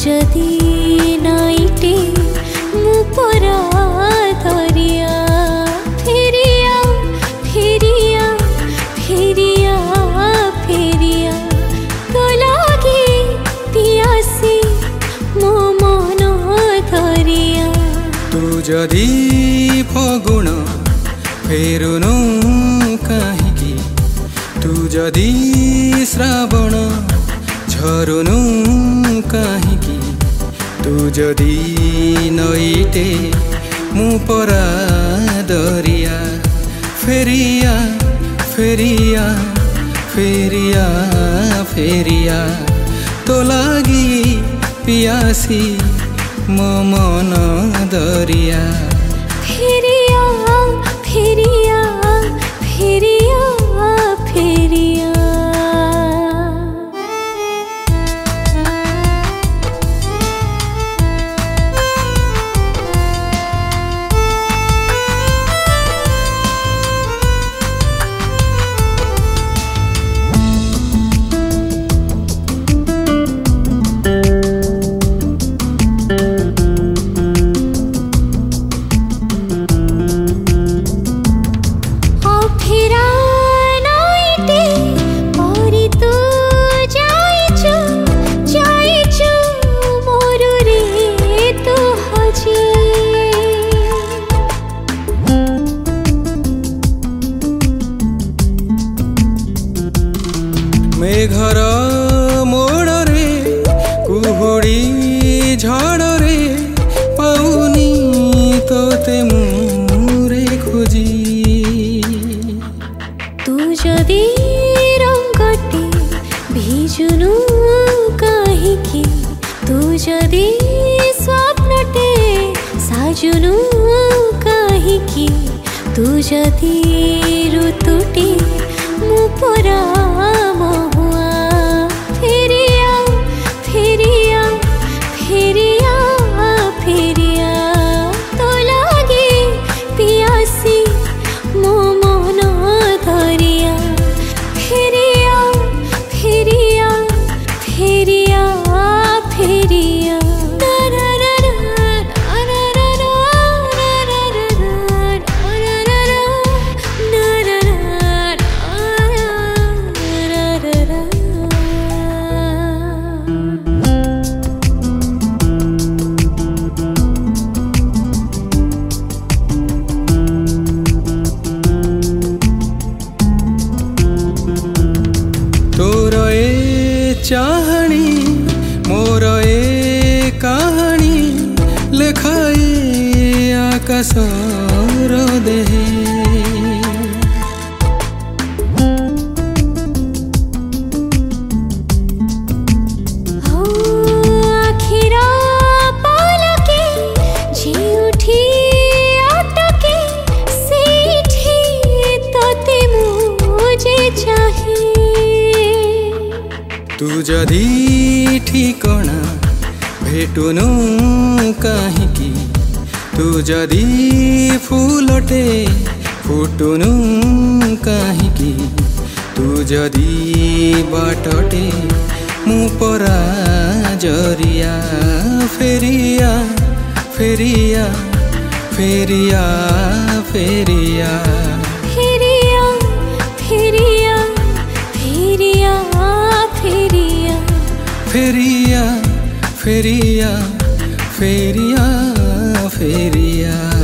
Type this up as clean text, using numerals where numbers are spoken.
जदि नाइटे मु परा धरिया फेरिया फेरिया फेरिया फेरिया तो लागे पियासी मो मन धरिया तू जदि फगुण फेरुनु काहिकी तू जदि श्रावण झरुनु काहिकी तू जदि नईटे मु परा दरिया फेरिया फेरिया फेरिया फेरिया तो लागी पियासी मो मन दरिया फेरिया फेरिया फेरिया फेरिया मेघर मोड़े कुहुड़ी झड़े पाउनी तोते मुरे खोजी तू जदि रंगटे भिजुनु काहिकी तू जदि स्वप्नटे साजुनु काहिकी तू जदि ऋतुटे मु परा महुआ फेरिया फेरिया फेरिया फेरिया तो लागे पियासी मो मन धरिया फेरिया फेरिया फेरिया फेरिया तोर ए चाहनी मोर ए कहानी लेखाए आकाशर देहे तू जदि ठिकणा भेटुनु काहिकी तू जदि फूलटे फुटुनु काहिकी तू जदि बाटटे मु परा जरिया फेरिया फेरिया फेरिया फेरिया फेरिया फेरिया फेरिया फेरिया फेरिया फेरिया फेरिया